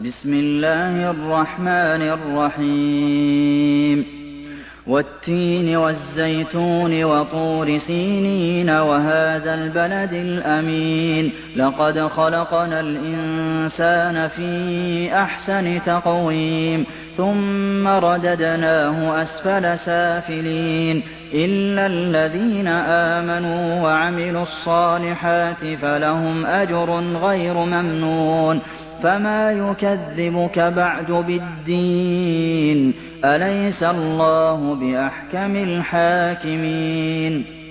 بسم الله الرحمن الرحيم والتين والزيتون وطور سينين وهذا البلد الأمين لقد خلقنا الإنسان في أحسن تقويم ثم رددناه أسفل سافلين إلا الذين آمنوا وعملوا الصالحات فلهم أجر غير ممنون فما يكذبك بعد بالدين أليس الله بأحكم الحاكمين